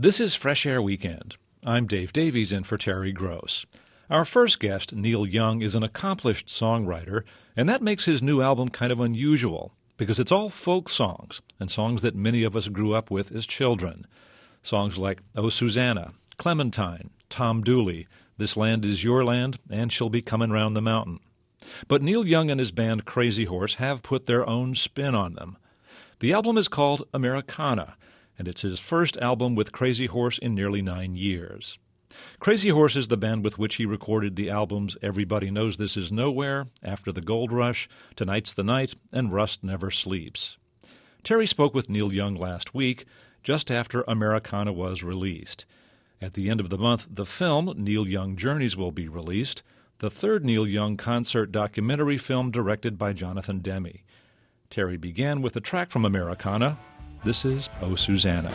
This is Fresh Air Weekend. I'm Dave Davies in for Terry Gross. Our first guest, Neil Young, is an accomplished songwriter, and that makes his new album kind of unusual because it's all folk songs and songs that many of us grew up with as children. Songs like Oh Susanna, Clementine, Tom Dooley, This Land Is Your Land, and She'll Be Comin' Round the Mountain. But Neil Young and his band Crazy Horse have put their own spin on them. The album is called Americana, and it's his first album with Crazy Horse in nearly 9 years. Crazy Horse is the band with which he recorded the albums Everybody Knows This Is Nowhere, After the Gold Rush, Tonight's the Night, and Rust Never Sleeps. Terry spoke with Neil Young last week, just after Americana was released. At the end of the month, the film Neil Young Journeys will be released, the third Neil Young concert documentary film directed by Jonathan Demme. Terry began with a track from Americana. This is Oh Susanna.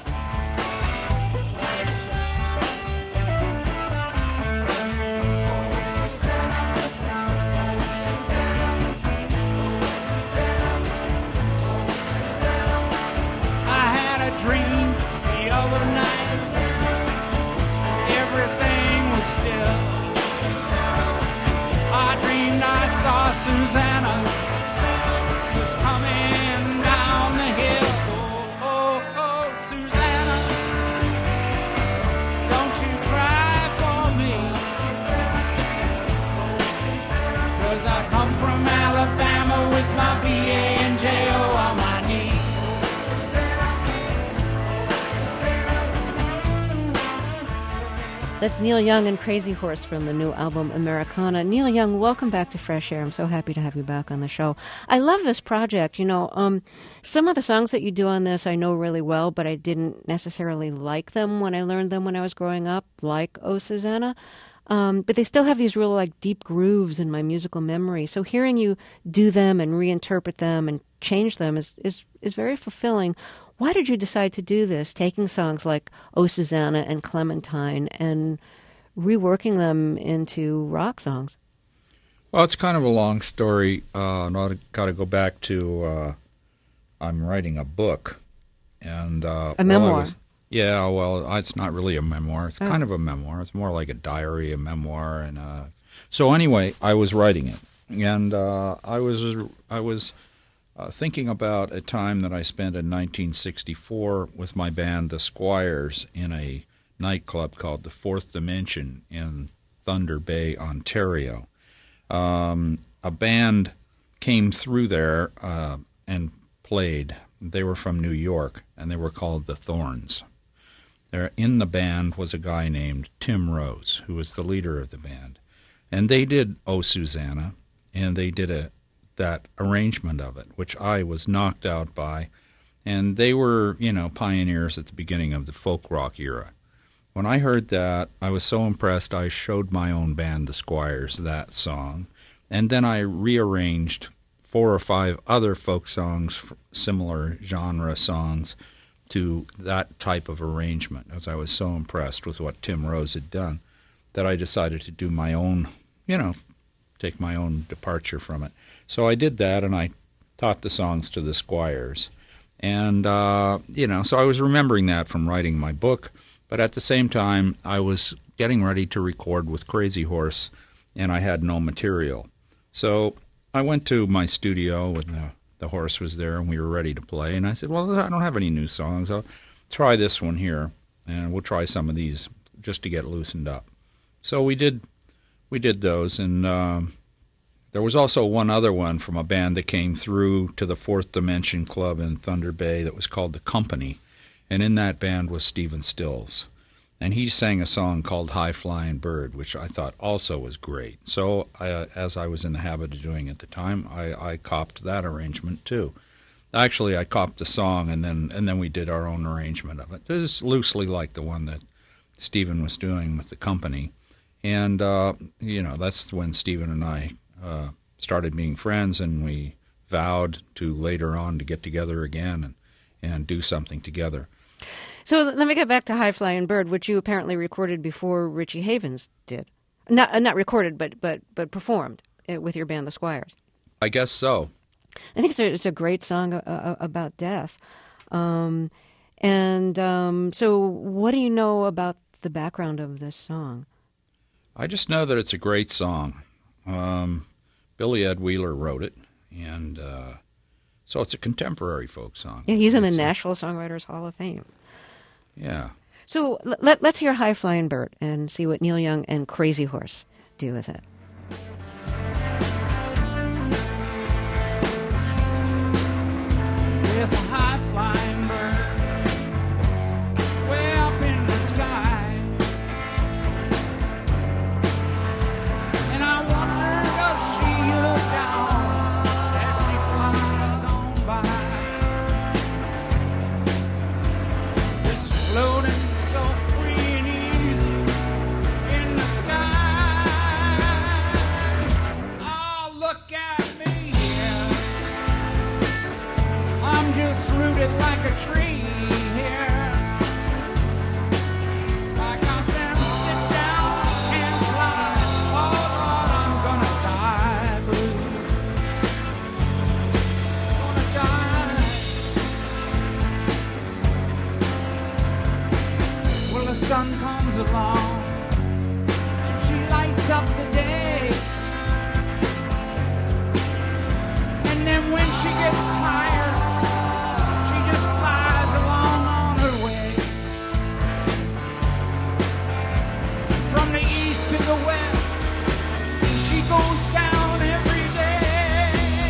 Susanna was coming down the hill. Oh, oh, oh, Susanna, don't you cry for me. 'Cause I come from Alabama with my B.A. and J.O. on my knee. That's Neil Young and Crazy Horse from the new album Americana. Neil Young, welcome back to Fresh Air. I'm so happy to have you back on the show. I love this project. Some of the songs that you do on this I know really well, but I didn't necessarily like them when I learned them when I was growing up, like Oh Susanna. But they still have these real deep grooves in my musical memory. So hearing you do them and reinterpret them and change them is very fulfilling. Why did you decide to do this, taking songs like Oh Susanna and Clementine and reworking them into rock songs? Well, it's kind of a long story. I've got to go back to I'm writing a book. And a memoir. It's not really a memoir. It's kind of a memoir. It's more like a diary, a memoir. And so anyway, I was writing it. And I was thinking about a time that I spent in 1964 with my band, The Squires, in a nightclub called The Fourth Dimension in Thunder Bay, Ontario. A band came through there and played. They were from New York, and they were called The Thorns. There, in the band was a guy named Tim Rose, who was the leader of the band. And they did Oh Susanna, and they did that arrangement of it, which I was knocked out by. And they were, pioneers at the beginning of the folk rock era. When I heard that, I was so impressed, I showed my own band, The Squires, that song. And then I rearranged 4 or 5 other folk songs, similar genre songs, to that type of arrangement, as I was so impressed with what Tim Rose had done, that I decided to do my own, take my own departure from it. So I did that, and I taught the songs to the Squires. And, so I was remembering that from writing my book, but at the same time, I was getting ready to record with Crazy Horse, and I had no material. So I went to my studio, and the horse was there, and we were ready to play. And I said, well, I don't have any new songs. I'll try this one here, and we'll try some of these just to get loosened up. So we did those, and there was also one other one from a band that came through to the Fourth Dimension Club in Thunder Bay that was called The Company, and in that band was Stephen Stills. And he sang a song called High Flying Bird, which I thought also was great. So as I was in the habit of doing at the time, I copped that arrangement too. Actually, I copped the song, and then we did our own arrangement of it. It was loosely like the one that Stephen was doing with The Company. And, that's when Stephen and I started being friends, and we vowed to later on to get together again and do something together. So let me get back to High Flying Bird, which you apparently recorded before Richie Havens did. Not recorded, but performed with your band, The Squires. I guess so. I think it's a great song about death. And And so what do you know about the background of this song? I just know that it's a great song. Billy Ed Wheeler wrote it, and so it's a contemporary folk song. Yeah, he's in the Nashville Songwriters Hall of Fame. Yeah. So let's hear High Flying Bird and see what Neil Young and Crazy Horse do with it. There's a high flying bird way up in the sky, and I wonder does she look down as she flies on by, just floating so free and easy in the sky. Oh, look at me here, I'm just rooted like a tree here. Like I'm gonna sit down and fly. Oh Lord, I'm gonna die blue. Gonna die. Well, the sun comes along and she lights up the day. And then when she gets tired, she just flies along on her way. From the east to the west, she goes down every day.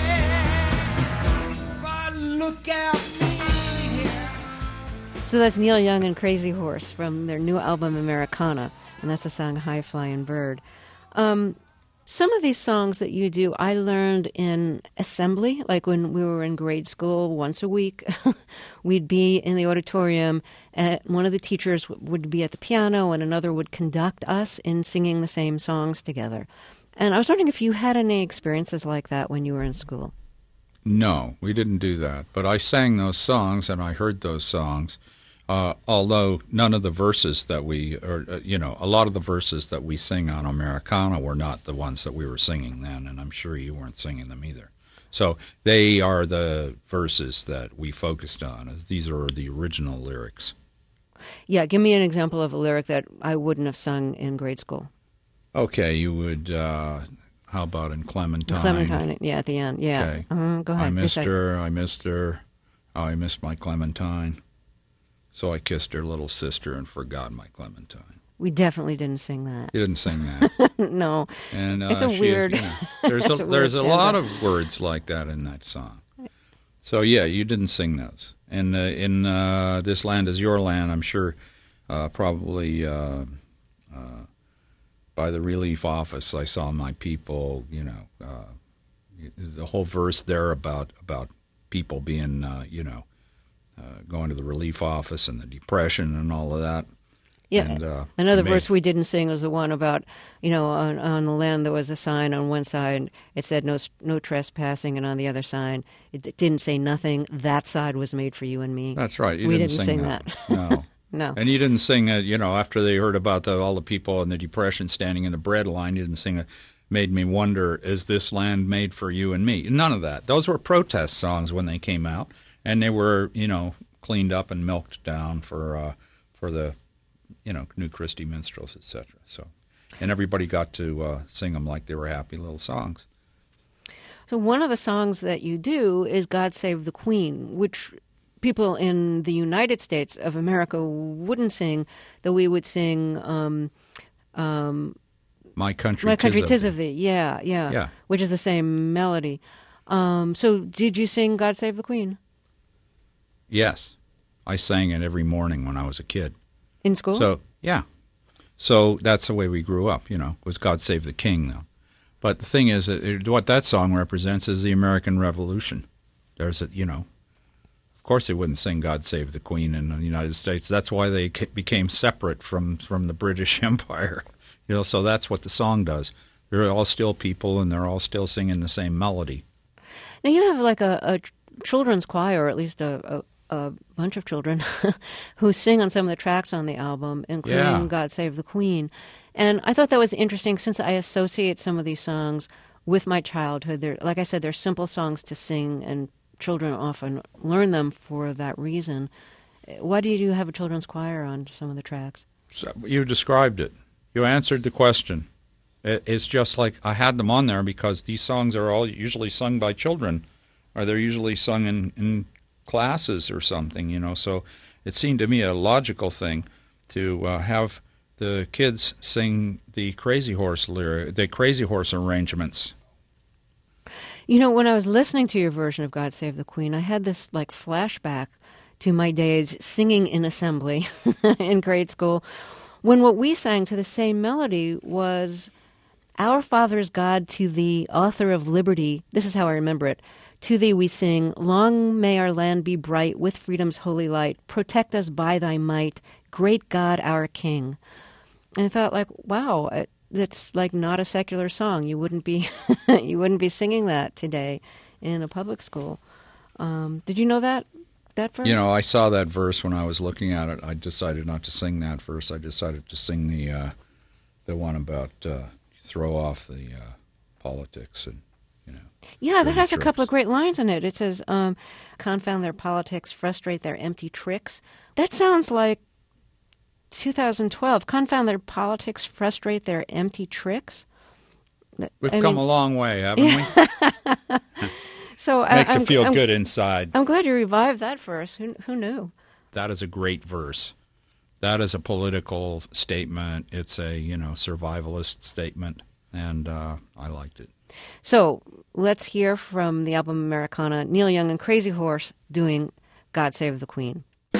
But look at me here. So that's Neil Young and Crazy Horse from their new album Americana, and that's the song High Flying Bird. Some of these songs that you do, I learned in assembly, like when we were in grade school once a week. We'd be in the auditorium, and one of the teachers would be at the piano, and another would conduct us in singing the same songs together. And I was wondering if you had any experiences like that when you were in school. No, we didn't do that. But I sang those songs, and I heard those songs. Although none of the verses that a lot of the verses that we sing on Americana were not the ones that we were singing then, and I'm sure you weren't singing them either. So they are the verses that we focused on, as these are the original lyrics. Yeah, give me an example of a lyric that I wouldn't have sung in grade school. Okay, you would, how about in Clementine? Clementine, yeah, at the end, yeah. Okay. Go ahead. I missed her, oh, I missed my Clementine. So I kissed her little sister and forgot my Clementine. We definitely didn't sing that. You didn't sing that. No. And it's a weird... there's That's a, a there's weird a lot stanza. of words like that in that song. So, yeah, you didn't sing those. And in This Land Is Your Land, I'm sure probably by the relief office, I saw my people, the whole verse there about people being, going to the relief office and the depression and all of that. Yeah. And, another verse we didn't sing was the one about, on the land there was a sign on one side. It said no trespassing, and on the other side it didn't say nothing. That side was made for you and me. That's right. We didn't sing that. No. No. And you didn't sing, after they heard about all the people in the depression standing in the bread line, you didn't sing made me wonder, is this land made for you and me? None of that. Those were protest songs when they came out, and they were, cleaned up and milked down for the, New Christie minstrels, etc. So, and everybody got to sing them like they were happy little songs. So one of the songs that you do is God Save the Queen, which people in the United States of America wouldn't sing, though we would sing My Country, Tis of Thee. Yeah. Which is the same melody. So did you sing God Save the Queen? Yes. I sang it every morning when I was a kid. In school? So, yeah. So that's the way we grew up, was God Save the King, though. But the thing is, what that song represents is the American Revolution. There's of course they wouldn't sing God Save the Queen in the United States. That's why they became separate from the British Empire. So that's what the song does. They're all still people, and they're all still singing the same melody. Now you have like a children's choir, or at least a bunch of children who sing on some of the tracks on the album, including God Save the Queen. And I thought that was interesting since I associate some of these songs with my childhood. Like I said, they're simple songs to sing, and children often learn them for that reason. Why do you have a children's choir on some of the tracks? So you described it. You answered the question. It's just like I had them on there because these songs are all usually sung by children, or they're usually sung in classes or something, you know. So it seemed to me a logical thing to have the kids sing the Crazy Horse arrangements. You know, when I was listening to your version of God Save the Queen, I had this like flashback to my days singing in assembly in grade school, when what we sang to the same melody was Our Father's God, to thee, author of liberty. This is how I remember it. To thee we sing, long may our land be bright with freedom's holy light. Protect us by thy might, great God, our King. And I thought, like, wow, that's like not a secular song. You wouldn't be singing that today in a public school. Did you know that verse? You know, I saw that verse when I was looking at it. I decided not to sing that verse. I decided to sing the one about throw off the politics and, you know. Yeah, that has a couple of great lines in it. It says, confound their politics, frustrate their empty tricks. That sounds like 2012. Confound their politics, frustrate their empty tricks. We've come a long way, haven't we? So Makes you feel good inside. I'm glad you revived that verse. Who knew? That is a great verse. That is a political statement. It's a, you know, survivalist statement, and I liked it. So let's hear from the album Americana, Neil Young and Crazy Horse doing God Save the Queen.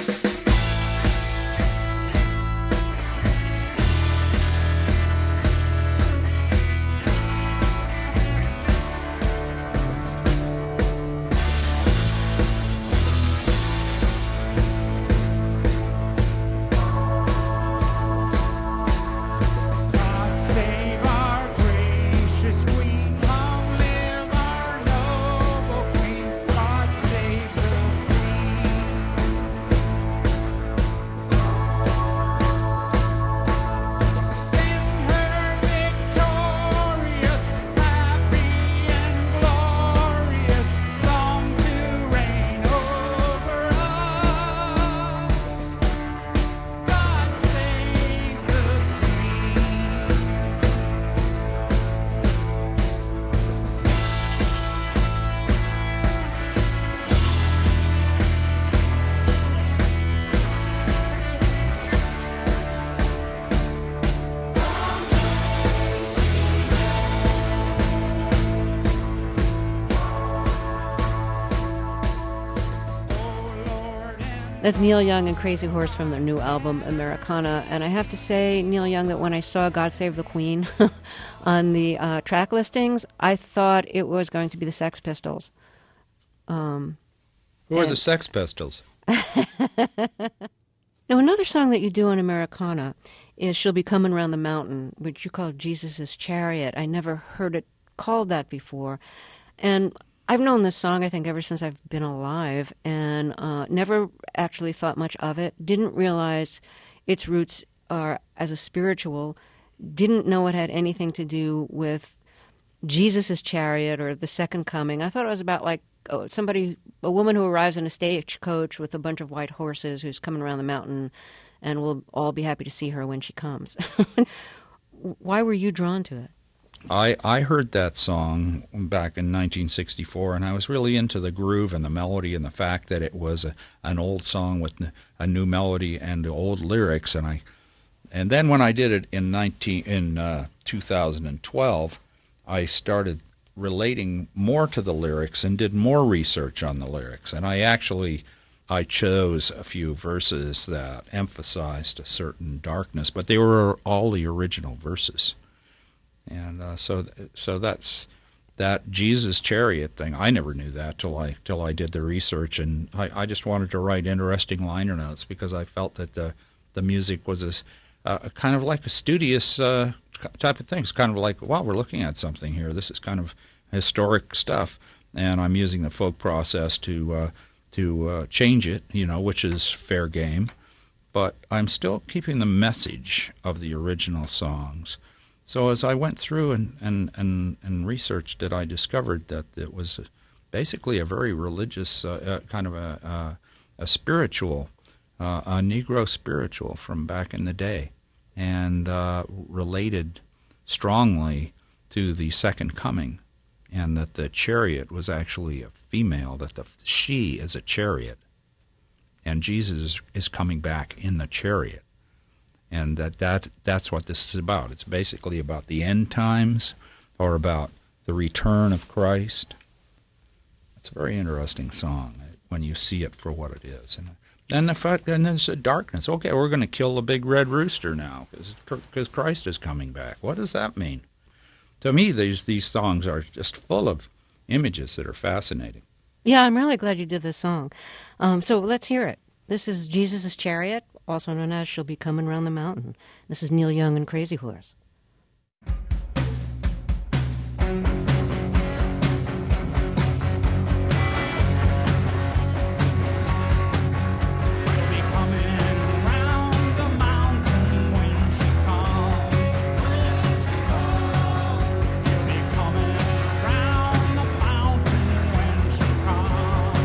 God save our gracious Queen, long live our noble Queen. God save the Send her victorious, happy and glorious, long to reign over us. God save the That's Neil Young and Crazy Horse from their new album Americana. And I have to say, Neil Young, that when I saw God Save the Queen on the track listings, I thought it was going to be the Sex Pistols. Who are the Sex Pistols? Now, another song that you do on Americana is She'll Be Coming Round the Mountain, which you call Jesus' Chariot. I never heard it called that before. And I've known this song, I think, ever since I've been alive, and never actually thought much of it. Didn't realize its roots are as a spiritual. Didn't know it had anything to do with Jesus' chariot or the second coming. I thought it was about like a woman who arrives in a stagecoach with a bunch of white horses who's coming around the mountain, and we'll all be happy to see her when she comes. Why were you drawn to it? I heard that song back in 1964, and I was really into the groove and the melody and the fact that it was an old song with a new melody and old lyrics. And then when I did it in 2012, I started relating more to the lyrics and did more research on the lyrics. And I chose a few verses that emphasized a certain darkness, but they were all the original verses. And so that's that Jesus chariot thing. I never knew that till I did the research, and I just wanted to write interesting liner notes because I felt that the music was a kind of like a studious type of thing. It's kind of like, wow, we're looking at something here. This is kind of historic stuff, and I'm using the folk process to change it, which is fair game. But I'm still keeping the message of the original songs. So as I went through and researched it, I discovered that it was basically a very religious kind of a spiritual a Negro spiritual from back in the day, and related strongly to the second coming, and that the chariot was actually a female, that she is a chariot, and Jesus is coming back in the chariot. And that's what this is about. It's basically about the end times, or about the return of Christ. It's a very interesting song when you see it for what it is. And the fact, and there's a darkness. Okay, we're going to kill the big red rooster now because Christ is coming back. What does that mean? To me, these songs are just full of images that are fascinating. Yeah, I'm really glad you did this song. So let's hear it. This is Jesus' Chariot, also known as She'll Be Coming Round the Mountain. This is Neil Young and Crazy Horse. She'll be coming round the mountain when she comes. She'll be coming round the mountain when she comes.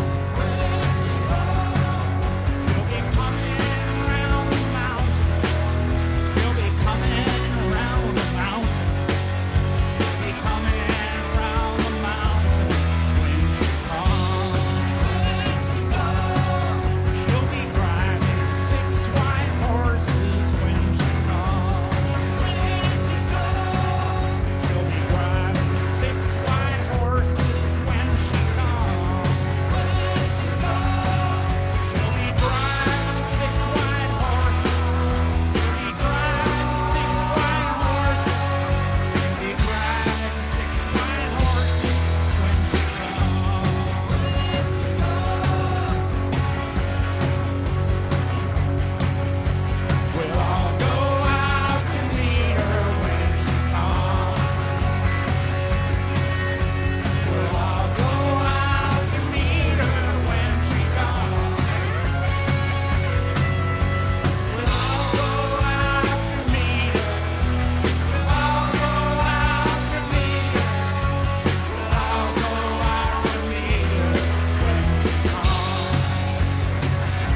She'll be coming round the mountain. She'll be coming round the mountain. She'll be coming round the mountain when she comes. She'll be driving 6 white horses when she comes. She'll be driving 6 white horses when she comes. She'll be driving 6 white horses. She'll be driving 6 white horses. She'll be driving 6 white horses when she comes. We'll all go out to meet her when she comes. We'll all go out to meet her when she comes. We'll all go out to meet her. We'll all go out to meet her. We'll all go out to meet her when she comes.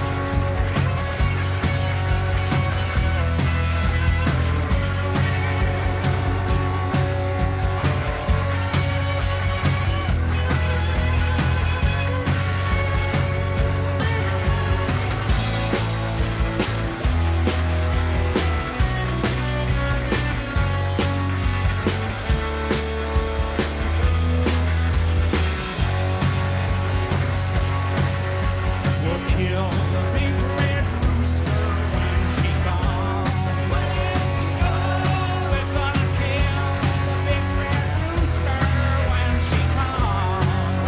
We'll kill the big red rooster when she comes. We're gonna kill the big red rooster when she comes.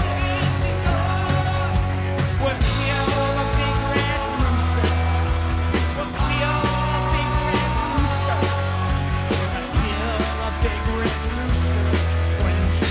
We'll kill the big red rooster. We'll kill the big red rooster. We're gonna kill the big red rooster when she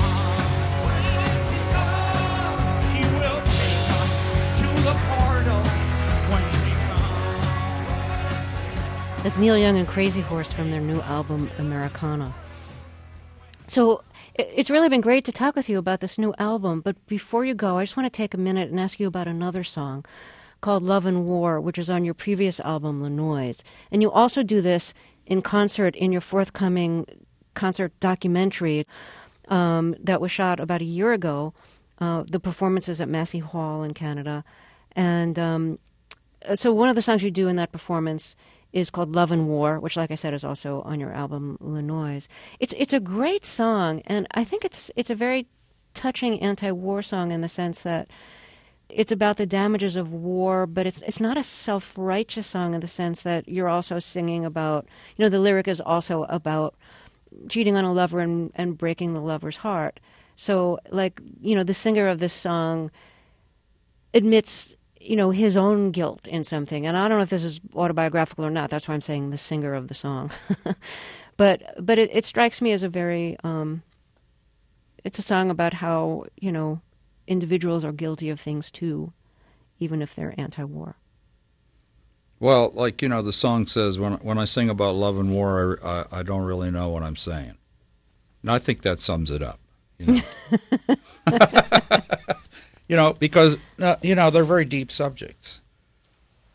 comes. She will take us to the portals when she comes. That's Neil Young and Crazy Horse from their new album, Americana. So it's really been great to talk with you about this new album, but before you go, I just want to take a minute and ask you about another song called Love and War, which is on your previous album, Le Noise. And you also do this in concert in your forthcoming concert documentary that was shot about a year ago, the performances at Massey Hall in Canada. And so one of the songs you do in that performance is called Love and War, which, like I said, is also on your album, Le Noise. It's a great song, and I think it's a very touching anti-war song in the sense that it's about the damages of war, but it's not a self-righteous song in the sense that you're also singing about, the lyric is also about cheating on a lover and breaking the lover's heart. So, the singer of this song admits, his own guilt in something. And I don't know if this is autobiographical or not. That's why I'm saying the singer of the song. but it strikes me as a very, it's a song about how, individuals are guilty of things too, even if they're anti-war. Well, the song says, when I sing about love and war, I don't really know what I'm saying. And I think that sums it up. Because they're very deep subjects.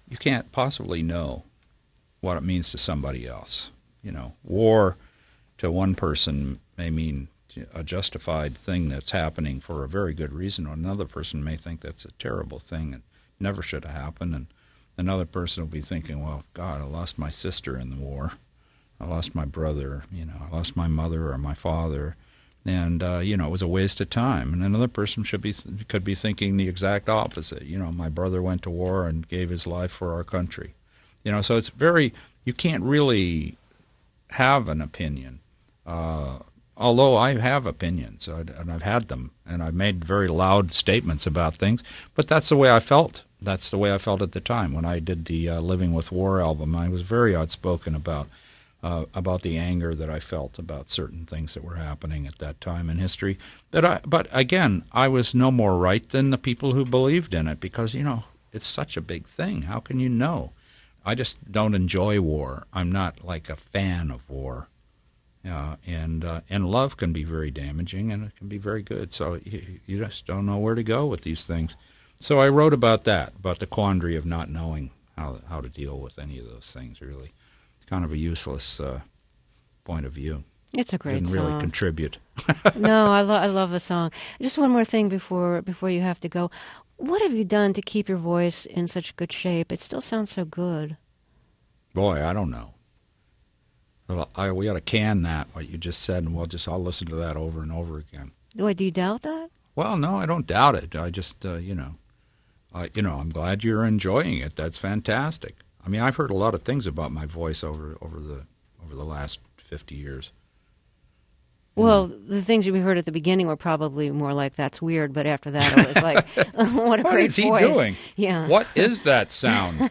you can't possibly know what it means to somebody else. War to one person may mean a justified thing that's happening for a very good reason, or another person may think that's a terrible thing and never should have happened, and another person will be thinking, well, God, I lost my sister in the war, I lost my brother, I lost my mother or my father, and it was a waste of time. And another person could be thinking the exact opposite. My brother went to war and gave his life for our country. So it's you can't really have an opinion. Although I have opinions, and I've had them, and I've made very loud statements about things, but that's the way I felt. That's the way I felt at the time. When I did the Living with War album, I was very outspoken about the anger that I felt about certain things that were happening at that time in history. But again, I was no more right than the people who believed in it, because, it's such a big thing. How can you know? I just don't enjoy war. I'm not like a fan of war. And love can be very damaging, and it can be very good. So you just don't know where to go with these things. So I wrote about that, about the quandary of not knowing how to deal with any of those things, really. It's kind of a useless point of view. It's a great Didn't song. really contribute. No, I love the song. Just one more thing before you have to go. What have you done to keep your voice in such good shape? It still sounds so good. Boy, I don't know. Well, we ought to can that, what you just said, and I'll listen to that over and over again. Wait, do you doubt that? Well, no, I don't doubt it. I just, I'm glad you're enjoying it. That's fantastic. I mean, I've heard a lot of things about my voice over the last 50 years. Well, the things we heard at the beginning were probably more like, that's weird, but after that it was like, what a What great is he voice. doing? Yeah. What is that sound?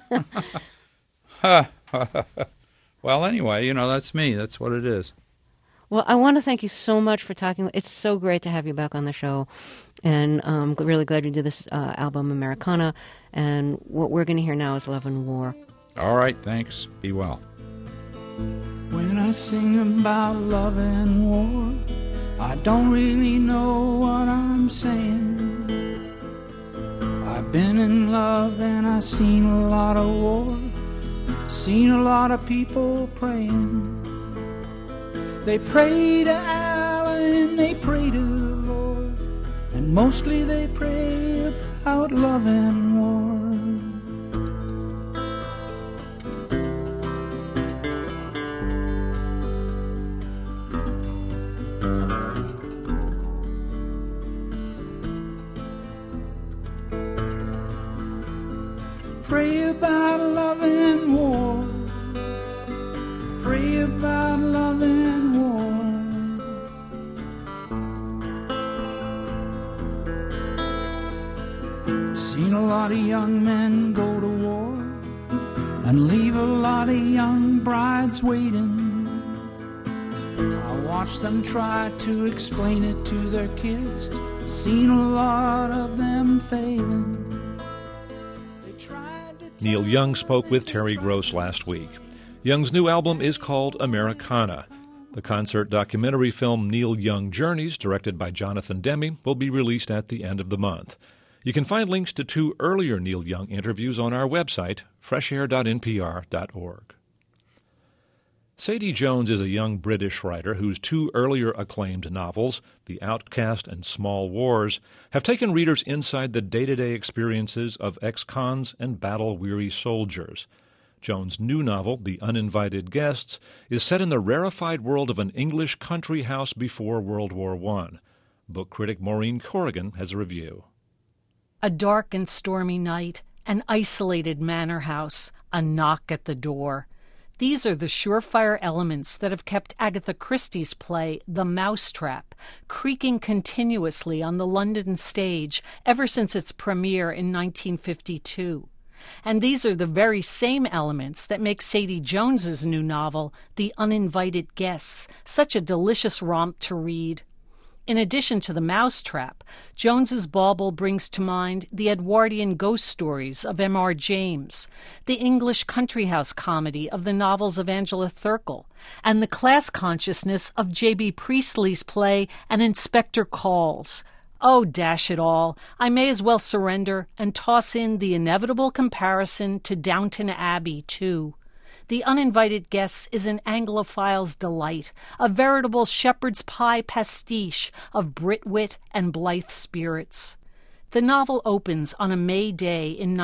Well, anyway, that's me. That's what it is. Well, I want to thank you so much for talking. It's so great to have you back on the show. And I'm really glad you did this album, Americana. And what we're going to hear now is Love and War. All right, thanks. Be well. When I sing about love and war, I don't really know what I'm saying. I've been in love and I've seen a lot of war, seen a lot of people praying. They pray to Allah and they pray to the Lord, and mostly they pray about love and war. Pray about love and war. Pray about love and war. Seen a lot of young men go to war and leave a lot of young brides waiting. I watched them try to explain it to their kids. Seen a lot of them failing. Neil Young spoke with Terry Gross last week. Young's new album is called Americana. The concert documentary film Neil Young Journeys, directed by Jonathan Demme, will be released at the end of the month. You can find links to 2 earlier Neil Young interviews on our website, freshair.npr.org. Sadie Jones is a young British writer whose 2 earlier acclaimed novels, The Outcast and Small Wars, have taken readers inside the day-to-day experiences of ex-cons and battle-weary soldiers. Jones' new novel, The Uninvited Guests, is set in the rarefied world of an English country house before World War I. Book critic Maureen Corrigan has a review. A dark and stormy night, an isolated manor house, a knock at the door. These are the surefire elements that have kept Agatha Christie's play The Mousetrap creaking continuously on the London stage ever since its premiere in 1952. And these are the very same elements that make Sadie Jones's new novel, The Uninvited Guests, such a delicious romp to read. In addition to The Mousetrap, Jones's bauble brings to mind the Edwardian ghost stories of M.R. James, the English country house comedy of the novels of Angela Thirkell, and the class consciousness of J.B. Priestley's play An Inspector Calls, Oh, dash it all, I may as well surrender and toss in the inevitable comparison to Downton Abbey, too. The Uninvited Guests is an Anglophile's delight, a veritable shepherd's pie pastiche of Brit wit and blithe spirits. The novel opens on a May day in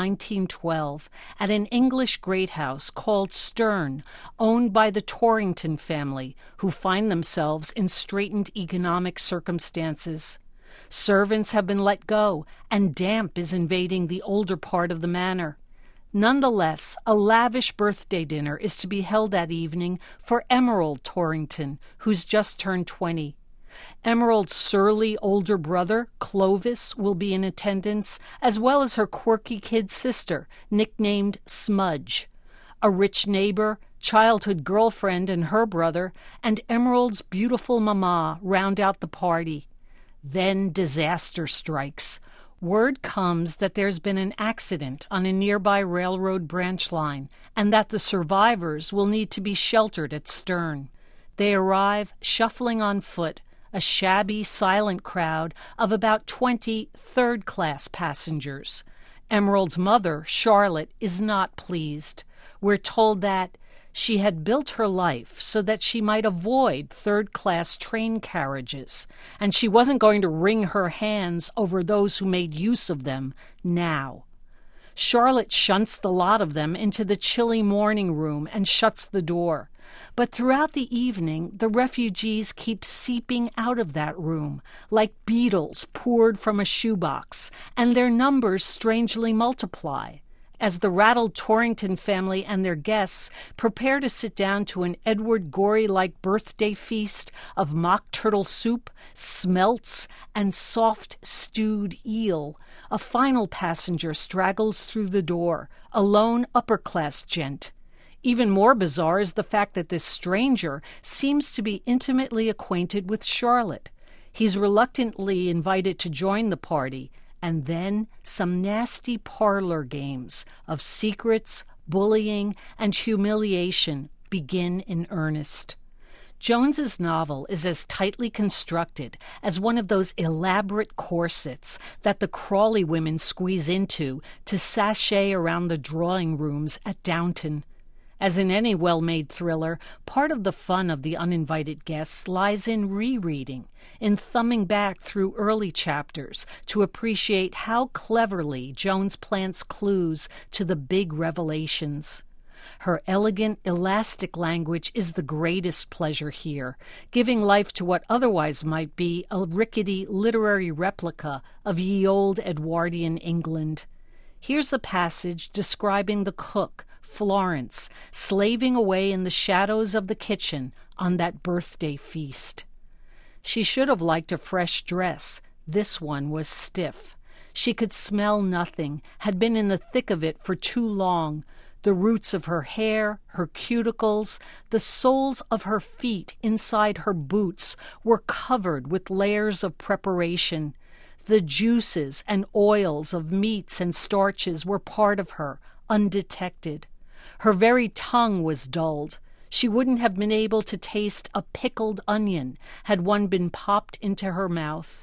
1912 at an English great house called Sterne, owned by the Torrington family, who find themselves in straitened economic circumstances. Servants have been let go, and damp is invading the older part of the manor. Nonetheless, a lavish birthday dinner is to be held that evening for Emerald Torrington, who's just turned 20. Emerald's surly older brother, Clovis, will be in attendance, as well as her quirky kid sister, nicknamed Smudge. A rich neighbor, childhood girlfriend and her brother, and Emerald's beautiful mama round out the party. Then disaster strikes. Word comes that there's been an accident on a nearby railroad branch line and that the survivors will need to be sheltered at Sterne. They arrive shuffling on foot, a shabby, silent crowd of about 20 third-class passengers. Emerald's mother, Charlotte, is not pleased. We're told that she had built her life so that she might avoid third-class train carriages, and she wasn't going to wring her hands over those who made use of them now. Charlotte shunts the lot of them into the chilly morning room and shuts the door. But throughout the evening, the refugees keep seeping out of that room, like beetles poured from a shoebox, and their numbers strangely multiply. As the rattled Torrington family and their guests prepare to sit down to an Edward Gorey-like birthday feast of mock turtle soup, smelts, and soft stewed eel, a final passenger straggles through the door, a lone upper-class gent. Even more bizarre is the fact that this stranger seems to be intimately acquainted with Charlotte. He's reluctantly invited to join the party, and then some nasty parlor games of secrets, bullying, and humiliation begin in earnest. Jones's novel is as tightly constructed as one of those elaborate corsets that the Crawley women squeeze into to sashay around the drawing rooms at Downton. As in any well-made thriller, part of the fun of The Uninvited Guests lies in rereading, in thumbing back through early chapters to appreciate how cleverly Jones plants clues to the big revelations. Her elegant, elastic language is the greatest pleasure here, giving life to what otherwise might be a rickety literary replica of ye olde Edwardian England. Here's a passage describing the cook, Florence, slaving away in the shadows of the kitchen on that birthday feast. She should have liked a fresh dress. This one was stiff. She could smell nothing, had been in the thick of it for too long. The roots of her hair, her cuticles, the soles of her feet inside her boots were covered with layers of preparation. The juices and oils of meats and starches were part of her, undetected. Her very tongue was dulled. She wouldn't have been able to taste a pickled onion had one been popped into her mouth.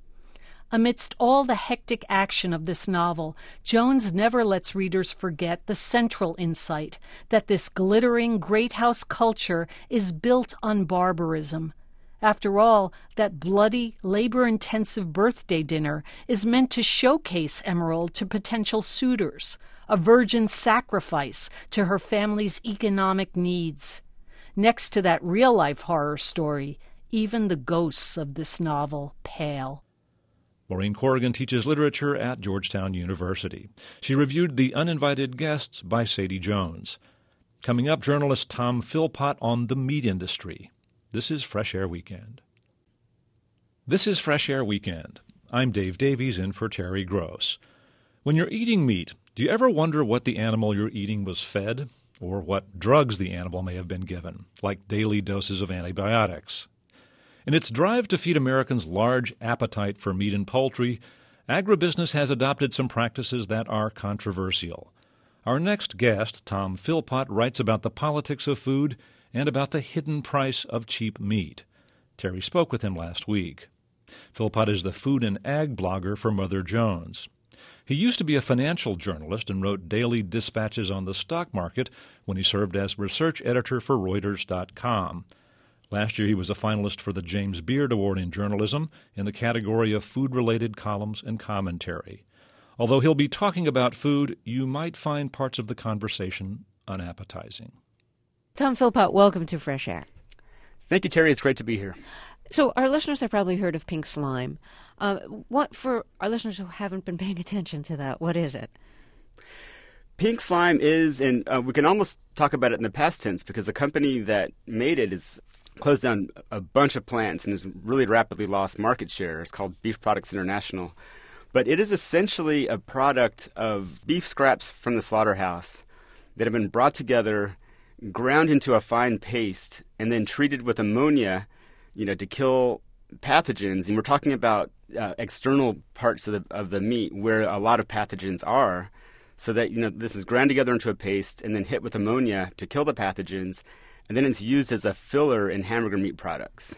Amidst all the hectic action of this novel, Jones never lets readers forget the central insight that this glittering great house culture is built on barbarism. After all, that bloody, labor-intensive birthday dinner is meant to showcase Emerald to potential suitors, a virgin sacrifice to her family's economic needs. Next to that real-life horror story, even the ghosts of this novel pale. Maureen Corrigan teaches literature at Georgetown University. She reviewed The Uninvited Guests by Sadie Jones. Coming up, journalist Tom Philpott on the meat industry. This is Fresh Air Weekend. This is Fresh Air Weekend. I'm Dave Davies in for Terry Gross. When you're eating meat, do you ever wonder what the animal you're eating was fed, or what drugs the animal may have been given, like daily doses of antibiotics? In its drive to feed Americans' large appetite for meat and poultry, agribusiness has adopted some practices that are controversial. Our next guest, Tom Philpott, writes about the politics of food and about the hidden price of cheap meat. Terry spoke with him last week. Philpott is the food and ag blogger for Mother Jones. He used to be a financial journalist and wrote daily dispatches on the stock market when he served as research editor for Reuters.com. Last year he was a finalist for the James Beard Award in Journalism in the category of food-related columns and commentary. Although he'll be talking about food, you might find parts of the conversation unappetizing. Tom Philpott, welcome to Fresh Air. Thank you, Terry. It's great to be here. So our listeners have probably heard of pink slime. What, for our listeners who haven't been paying attention to that, what is it? Pink slime is, and we can almost talk about it in the past tense because the company that made it is closed down a bunch of plants and has really rapidly lost market share. It's called Beef Products International. But it is essentially a product of beef scraps from the slaughterhouse that have been brought together, ground into a fine paste, and then treated with ammonia, to kill pathogens. And we're talking about external parts of the meat where a lot of pathogens are, so that this is ground together into a paste and then hit with ammonia to kill the pathogens, and then it's used as a filler in hamburger meat products.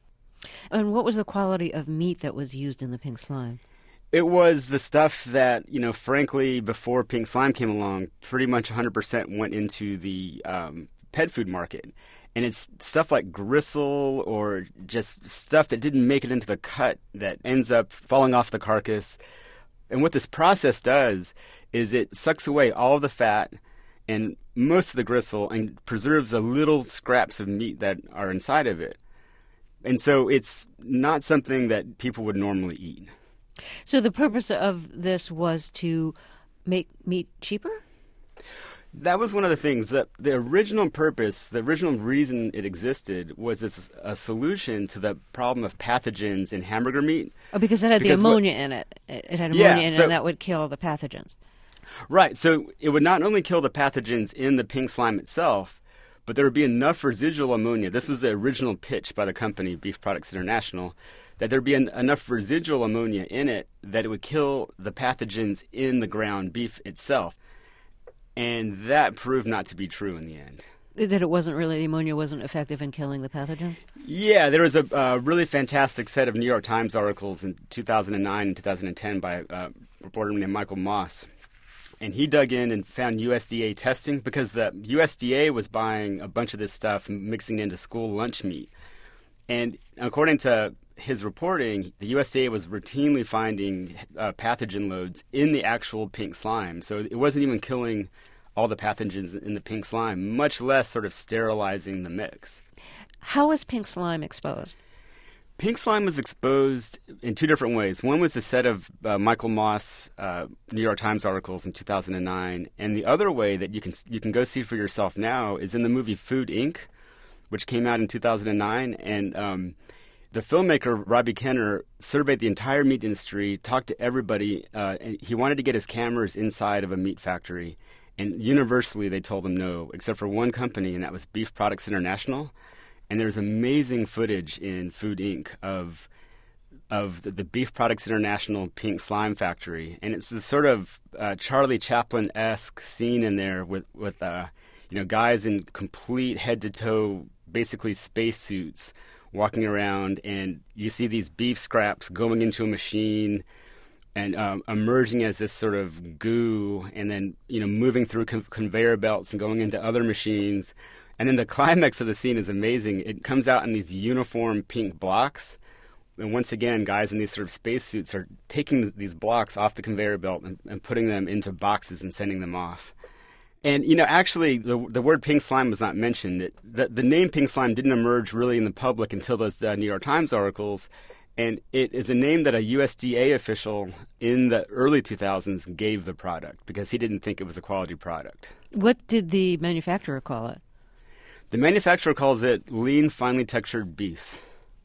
And what was the quality of meat that was used in the pink slime? It was the stuff that, frankly, before pink slime came along, pretty much 100% went into the pet food market. And it's stuff like gristle or just stuff that didn't make it into the cut that ends up falling off the carcass. And what this process does is it sucks away all of the fat and most of the gristle and preserves the little scraps of meat that are inside of it. And so it's not something that people would normally eat. So the purpose of this was to make meat cheaper? That was one of the things. That the original purpose, the original reason it existed was as a solution to the problem of pathogens in hamburger meat. Oh, because it had the ammonia in it. It had ammonia in it, and that would kill the pathogens. Right. So it would not only kill the pathogens in the pink slime itself, but there would be enough residual ammonia. This was the original pitch by the company, Beef Products International, that there'd be enough residual ammonia in it that it would kill the pathogens in the ground beef itself. And that proved not to be true in the end. That it wasn't really, the ammonia wasn't effective in killing the pathogens? Yeah, there was a really fantastic set of New York Times articles in 2009 and 2010 by a reporter named Michael Moss. And he dug in and found USDA testing because the USDA was buying a bunch of this stuff and mixing it into school lunch meat. And according to his reporting, the USDA was routinely finding pathogen loads in the actual pink slime. So it wasn't even killing all the pathogens in the pink slime, much less sort of sterilizing the mix. How was pink slime exposed? Pink slime was exposed in two different ways. One was the set of Michael Moss New York Times articles in 2009, and the other way that you can go see for yourself now is in the movie Food, Inc., which came out in 2009, and the filmmaker, Robbie Kenner, surveyed the entire meat industry, talked to everybody, and he wanted to get his cameras inside of a meat factory. And universally, they told him no, except for one company, and that was Beef Products International. And there's amazing footage in Food, Inc. of the Beef Products International pink slime factory. And it's this sort of Charlie Chaplin-esque scene in there with guys in complete head-to-toe, basically spacesuits, walking around, and you see these beef scraps going into a machine and emerging as this sort of goo, and then moving through conveyor belts and going into other machines. And then the climax of the scene is amazing. It comes out in these uniform pink blocks, and once again, guys in these sort of spacesuits are taking these blocks off the conveyor belt and putting them into boxes and sending them off. And, actually, the word pink slime was not mentioned. The name pink slime didn't emerge really in the public until those New York Times articles. And it is a name that a USDA official in the early 2000s gave the product because he didn't think it was a quality product. What did the manufacturer call it? The manufacturer calls it lean, finely textured beef.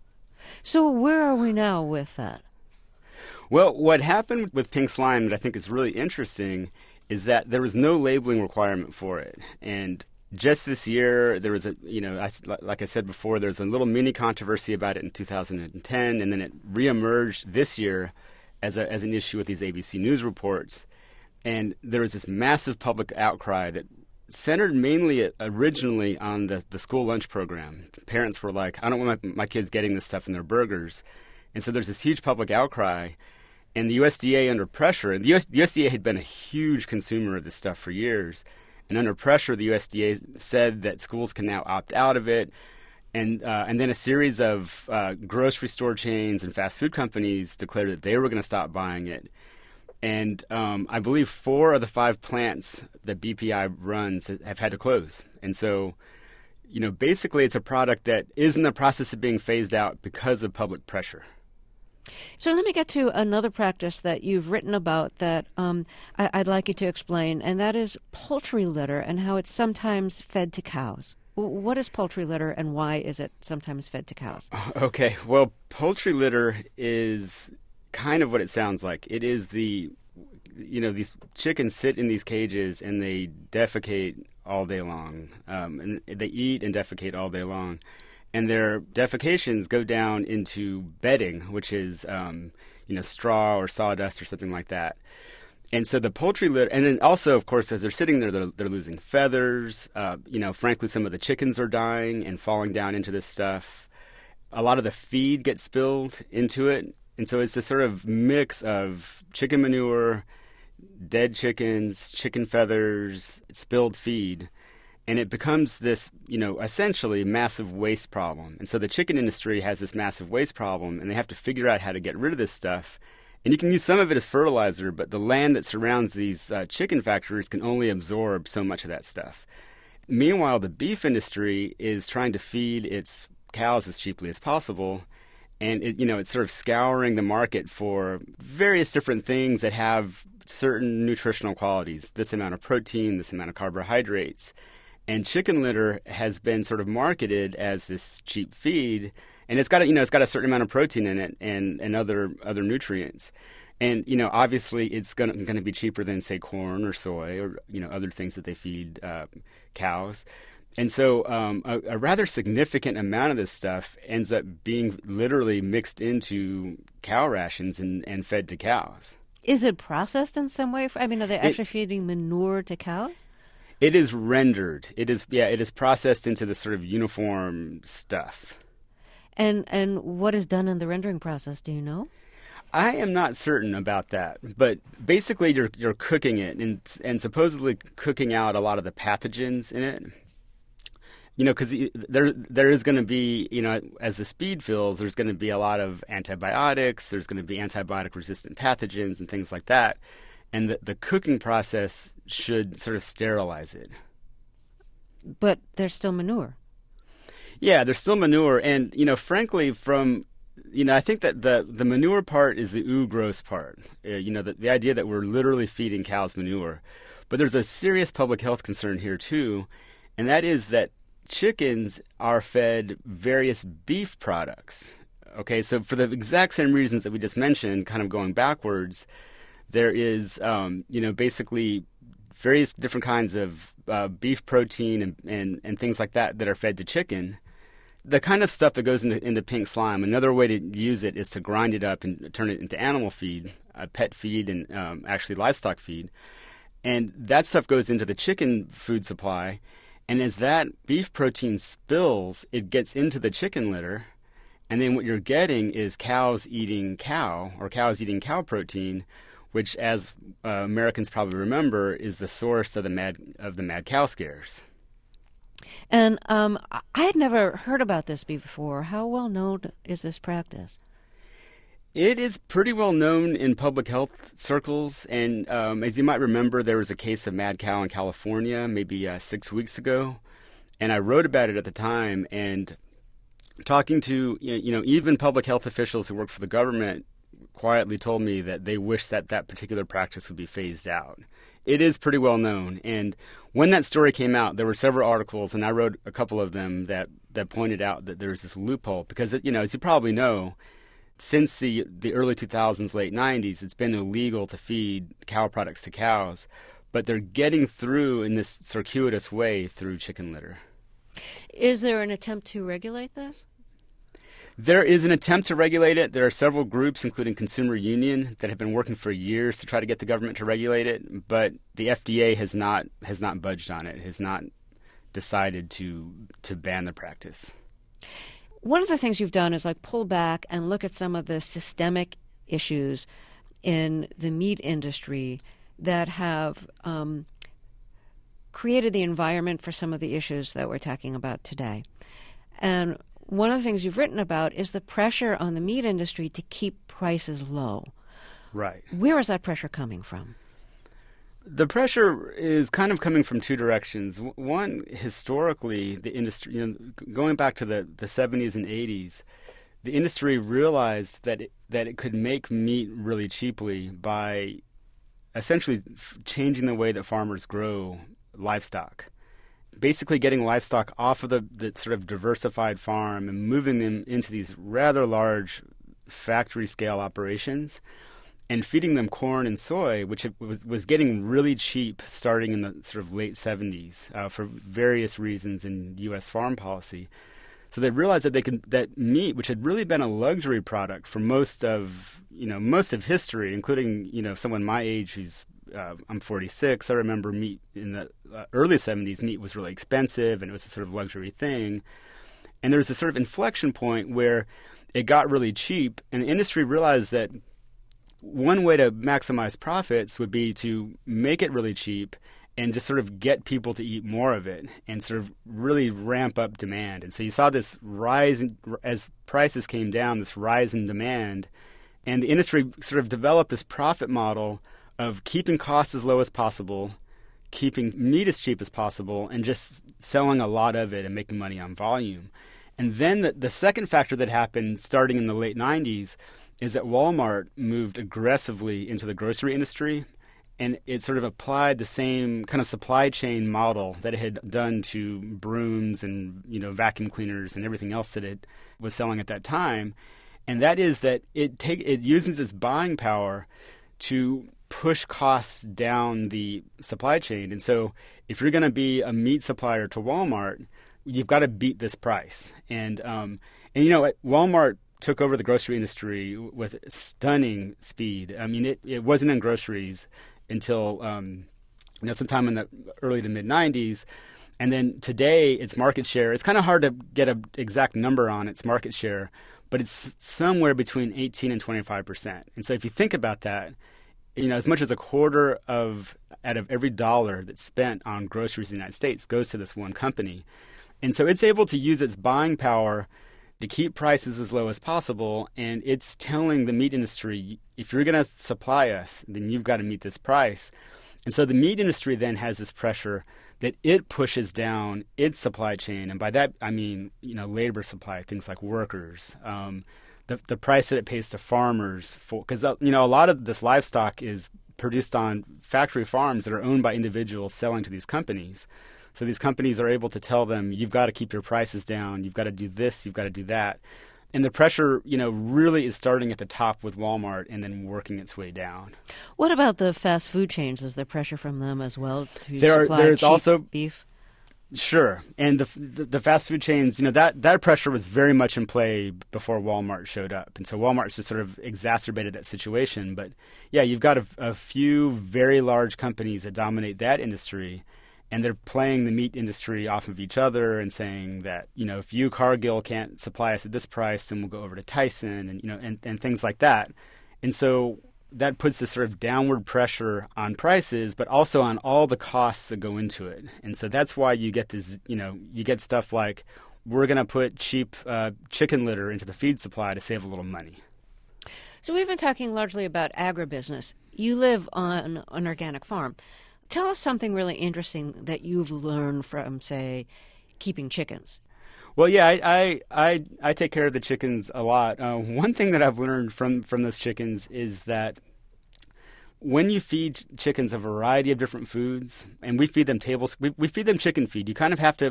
So where are we now with that? Well, what happened with pink slime that I think is really interesting is that there was no labeling requirement for it. And just this year, there was like I said before, there's a little mini controversy about it in 2010, and then it reemerged this year as an issue with these ABC News reports. And there was this massive public outcry that centered mainly originally on the school lunch program. Parents were like, I don't want my kids getting this stuff in their burgers. And so there's this huge public outcry. And the USDA under pressure, and the USDA had been a huge consumer of this stuff for years. And under pressure, the USDA said that schools can now opt out of it. And then a series of grocery store chains and fast food companies declared that they were going to stop buying it. And I believe 4 of the 5 plants that BPI runs have had to close. And so, basically it's a product that is in the process of being phased out because of public pressure. So let me get to another practice that you've written about that I'd like you to explain, and that is poultry litter and how it's sometimes fed to cows. What is poultry litter, and why is it sometimes fed to cows? Okay, well, poultry litter is kind of what it sounds like. It is these chickens sit in these cages and they defecate all day long. And they eat and defecate all day long. And their defecations go down into bedding, which is, straw or sawdust or something like that. And so the poultry litter, and then also, of course, as they're sitting there, they're losing feathers. Frankly, some of the chickens are dying and falling down into this stuff. A lot of the feed gets spilled into it. And so it's this sort of mix of chicken manure, dead chickens, chicken feathers, spilled feed. And it becomes this, essentially massive waste problem. And so the chicken industry has this massive waste problem, and they have to figure out how to get rid of this stuff. And you can use some of it as fertilizer, but the land that surrounds these chicken factories can only absorb so much of that stuff. Meanwhile, the beef industry is trying to feed its cows as cheaply as possible. And it's sort of scouring the market for various different things that have certain nutritional qualities, this amount of protein, this amount of carbohydrates. And chicken litter has been sort of marketed as this cheap feed, and it's got a certain amount of protein in it and other nutrients. And obviously it's going to be cheaper than, say, corn or soy or other things that they feed cows. And so a rather significant amount of this stuff ends up being literally mixed into cow rations and fed to cows. Is it processed in some way? Are they actually feeding manure to cows? It is rendered. It is processed into this sort of uniform stuff. And what is done in the rendering process? Do you know? I am not certain about that, but basically you're cooking it and supposedly cooking out a lot of the pathogens in it. Because there is going to be, as the speed fills, there's going to be a lot of antibiotics. There's going to be antibiotic-resistant pathogens and things like that. And the cooking process should sort of sterilize it. But there's still manure. Yeah, there's still manure. And, frankly, I think that the manure part is the gross part. The idea that we're literally feeding cows manure. But there's a serious public health concern here, too. And that is that chickens are fed various beef products. Okay, so for the exact same reasons that we just mentioned, kind of going backwards, there is, basically various different kinds of beef protein and things like that are fed to chicken. The kind of stuff that goes into pink slime, another way to use it is to grind it up and turn it into animal feed, pet feed, and actually livestock feed. And that stuff goes into the chicken food supply. And as that beef protein spills, it gets into the chicken litter. And then what you're getting is cows eating cow, or cows eating cow protein, which, as Americans probably remember, is the source of the mad cow scares. And I had never heard about this before. How well known is this practice? It is pretty well known in public health circles. And as you might remember, there was a case of mad cow in California maybe 6 weeks ago. And I wrote about it at the time. And talking to even public health officials who work for the government quietly told me that they wish that particular practice would be phased out. It is pretty well known. And when that story came out, there were several articles, and I wrote a couple of them that pointed out that there was this loophole. Because, as you probably know, since the early 2000s, late 90s, it's been illegal to feed cow products to cows. But they're getting through in this circuitous way through chicken litter. Is there an attempt to regulate this? There is an attempt to regulate it. There are several groups, including Consumer Union, that have been working for years to try to get the government to regulate it, but the FDA has not budged on it, has not decided to ban the practice. one of the things you've done is like pull back and look at some of the systemic issues in the meat industry that have created the environment for some of the issues that we're talking about today. And one of the things you've written about is the pressure on the meat industry to keep prices low. Right. Where is that pressure coming from? The pressure is kind of coming from two directions. One, historically, the industry, going back to the 70s and 80s, the industry realized that it could make meat really cheaply by essentially changing the way that farmers grow livestock. Basically getting livestock off of the sort of diversified farm and moving them into these rather large factory-scale operations and feeding them corn and soy, which was getting really cheap starting in the sort of late 70s for various reasons in U.S. farm policy. So they realized that that meat, which had really been a luxury product for most of history, including someone my age who's I'm 46. I remember meat in the early 70s. Meat was really expensive, and it was a sort of luxury thing. And there was this sort of inflection point where it got really cheap, and the industry realized that one way to maximize profits would be to make it really cheap and just sort of get people to eat more of it and sort of really ramp up demand. And so you saw this rise as prices came down, this rise in demand, and the industry sort of developed this profit model of keeping costs as low as possible, keeping meat as cheap as possible, and just selling a lot of it and making money on volume. And then the second factor that happened starting in the late 90s is that Walmart moved aggressively into the grocery industry, and it sort of applied the same kind of supply chain model that it had done to brooms and vacuum cleaners and everything else that it was selling at that time. And that is that it uses its buying power to push costs down the supply chain. And so if you're going to be a meat supplier to Walmart, you've got to beat this price. And Walmart took over the grocery industry with stunning speed. I mean, it wasn't in groceries until sometime in the early to mid 90s. And then today, its market share, it's kind of hard to get an exact number on its market share, but it's somewhere between 18 and 25%. And so if you think about that, as much as a quarter out of every dollar that's spent on groceries in the United States goes to this one company. And so it's able to use its buying power to keep prices as low as possible, and it's telling the meat industry, if you're going to supply us, then you've got to meet this price. And so the meat industry then has this pressure that it pushes down its supply chain, and by that I mean labor supply, things like workers, the price that it pays to farmers because a lot of this livestock is produced on factory farms that are owned by individuals selling to these companies. So these companies are able to tell them, you've got to keep your prices down, you've got to do this, you've got to do that. And the pressure, really is starting at the top with Walmart and then working its way down. What about the fast food chains? Is there pressure from them as well to supply there's cheap also beef? Sure. And the fast food chains, that pressure was very much in play before Walmart showed up. And so Walmart's just sort of exacerbated that situation. But yeah, you've got a few very large companies that dominate that industry. And they're playing the meat industry off of each other and saying that, if you, Cargill, can't supply us at this price, then we'll go over to Tyson and things like that. And so that puts this sort of downward pressure on prices, but also on all the costs that go into it. And so that's why you get this, you get stuff like, we're going to put cheap chicken litter into the feed supply to save a little money. So we've been talking largely about agribusiness. You live on an organic farm. Tell us something really interesting that you've learned from, say, keeping chickens. Well, yeah, I take care of the chickens a lot. One thing that I've learned from those chickens is that when you feed chickens a variety of different foods, and we feed them we feed them chicken feed. You kind of have to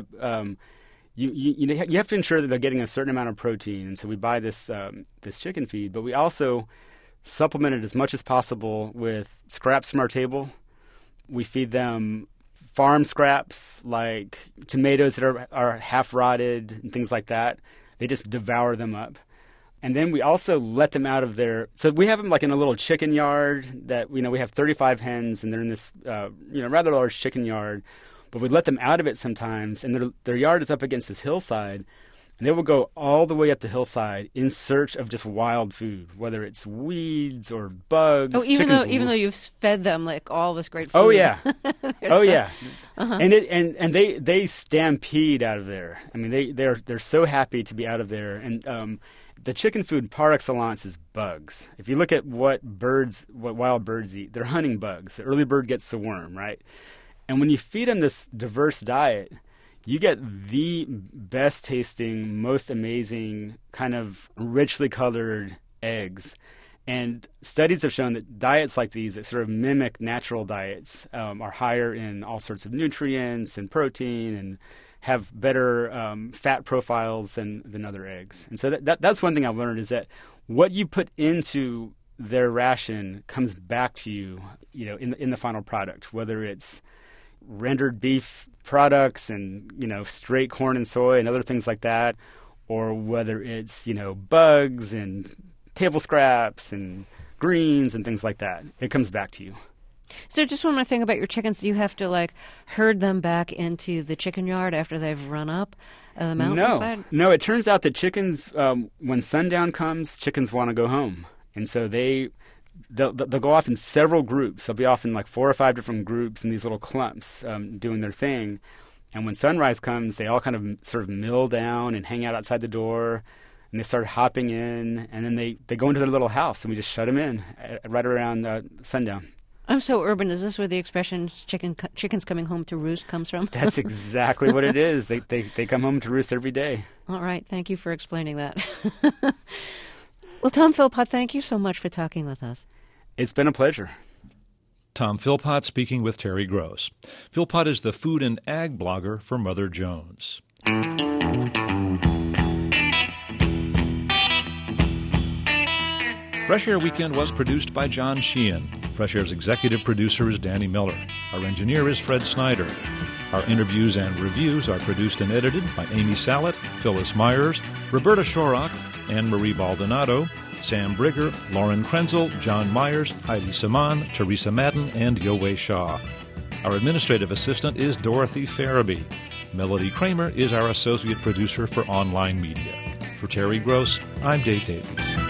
you have to ensure that they're getting a certain amount of protein, and so we buy this chicken feed. But we also supplement it as much as possible with scraps from our table. We feed them farm scraps like tomatoes that are half rotted and things like that. They just devour them up. And then we also let them out of their... So we have them like in a little chicken yard that, we have 35 hens and they're in this, rather large chicken yard. But we let them out of it sometimes and their yard is up against this hillside. And they will go all the way up the hillside in search of just wild food, whether it's weeds or bugs. Oh, even chickens though you've fed them like all this great food. Oh yeah, oh stuff. yeah, and they stampede out of there. I mean, they're so happy to be out of there. And the chicken food par excellence is bugs. If you look at what wild birds eat, they're hunting bugs. The early bird gets the worm, right? And when you feed them this diverse diet, you get the best tasting, most amazing, kind of richly colored eggs. And studies have shown that diets like these that sort of mimic natural diets are higher in all sorts of nutrients and protein and have better fat profiles than other eggs. And so that's one thing I've learned is that what you put into their ration comes back to you, in the final product, whether it's rendered beef products and straight corn and soy and other things like that, or whether it's bugs and table scraps and greens and things like that. It comes back to you. So just one more thing about your chickens. Do you have to herd them back into the chicken yard after they've run up the mountainside? No. It turns out that chickens, when sundown comes, chickens want to go home. And so they'll go off in several groups. They'll be off in like 4 or 5 different groups in these little clumps doing their thing. And when sunrise comes, they all kind of sort of mill down and hang out outside the door. And they start hopping in. And then they go into their little house, and we just shut them in right around sundown. I'm so urban. Is this where the expression chickens coming home to roost comes from? That's exactly what it is. They come home to roost every day. All right. Thank you for explaining that. Well, Tom Philpott, thank you so much for talking with us. It's been a pleasure. Tom Philpott speaking with Terry Gross. Philpott is the food and ag blogger for Mother Jones. Fresh Air Weekend was produced by John Sheehan. Fresh Air's executive producer is Danny Miller. Our engineer is Fred Snyder. Our interviews and reviews are produced and edited by Amy Sallet, Phyllis Myers, Roberta Shorrock, Anne-Marie Baldonado, Sam Brigger, Lauren Krenzel, John Myers, Heidi Saman, Teresa Madden, and Yowei Shaw. Our administrative assistant is Dorothy Farabee. Melody Kramer is our associate producer for online media. For Terry Gross, I'm Dave Davies.